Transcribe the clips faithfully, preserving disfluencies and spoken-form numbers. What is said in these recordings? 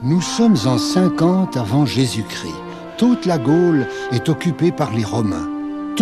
Nous sommes en cinquante avant Jésus-Christ. Toute la Gaule est occupée par les Romains. Toute ?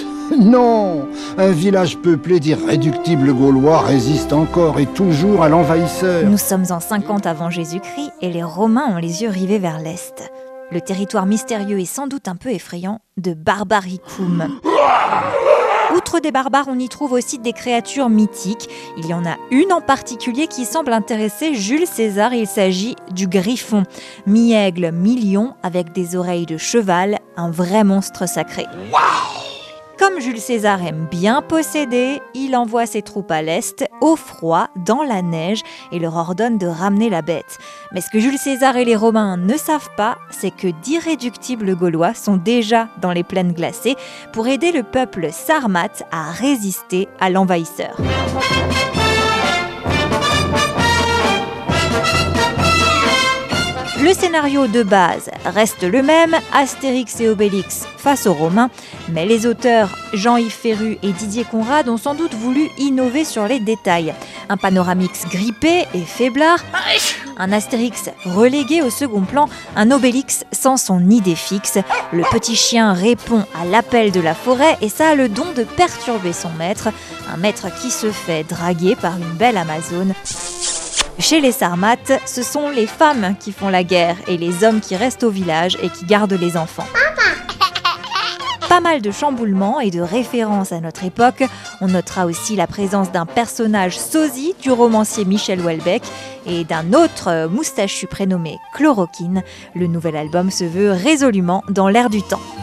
Non! Un village peuplé d'irréductibles Gaulois résiste encore et toujours à l'envahisseur. Nous sommes en cinquante avant Jésus-Christ et les Romains ont les yeux rivés vers l'Est. Le territoire mystérieux et sans doute un peu effrayant de Barbaricum. Outre des barbares, on y trouve aussi des créatures mythiques. Il y en a une en particulier qui semble intéresser Jules César. Il s'agit du griffon. Mi-aigle, mi-lion, avec des oreilles de cheval, un vrai monstre sacré. Wow! Comme Jules César aime bien posséder, il envoie ses troupes à l'Est, au froid, dans la neige, et leur ordonne de ramener la bête. Mais ce que Jules César et les Romains ne savent pas, c'est que d'irréductibles Gaulois sont déjà dans les plaines glacées pour aider le peuple sarmate à résister à l'envahisseur. Le scénario de base reste le même, Astérix et Obélix face aux Romains, mais les auteurs Jean-Yves Ferru et Didier Conrad ont sans doute voulu innover sur les détails. Un Panoramix grippé et faiblard, un Astérix relégué au second plan, un Obélix sans son idée fixe. Le petit chien répond à l'appel de la forêt et ça a le don de perturber son maître, un maître qui se fait draguer par une belle Amazone. Chez les Sarmates, ce sont les femmes qui font la guerre et les hommes qui restent au village et qui gardent les enfants. Pas mal de chamboulements et de références à notre époque. On notera aussi la présence d'un personnage sosie du romancier Michel Houellebecq et d'un autre moustachu prénommé Chloroquine. Le nouvel album se veut résolument dans l'air du temps.